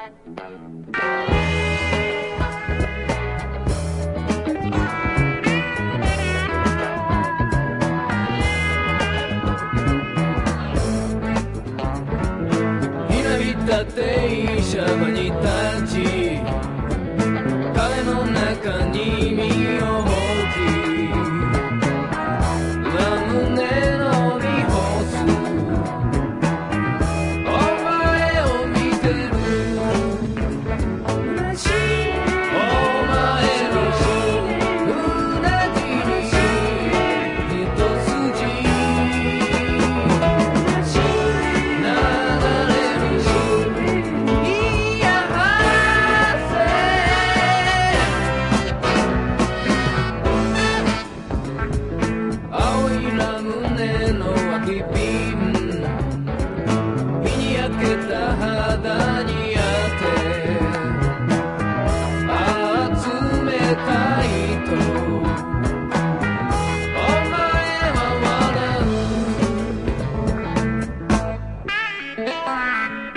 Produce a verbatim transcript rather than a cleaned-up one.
電車場に立ち彼の中に身を置きラムネのみ干すお前を見てるお前のうなじに一筋肌に当てああ冷たいとお前は笑う